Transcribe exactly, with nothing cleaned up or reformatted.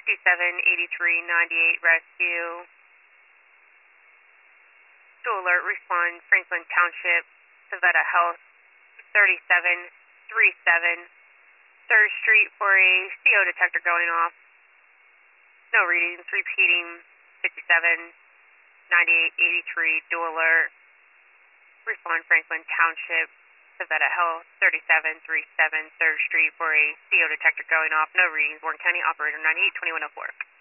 fifty-seven eighty-three ninety-eight rescue. Dual alert, respond Franklin Township, Savetta Health, thirty-seven thirty-seven third Street for a C O detector going off. No readings, repeating fifty-seven ninety-eight eighty-three dual alert. Respond Franklin Township, Savetta Health, thirty-seven thirty-seven third Street for a C O detector going off. No readings, Warren County, operator ninety-eight twenty-one oh four.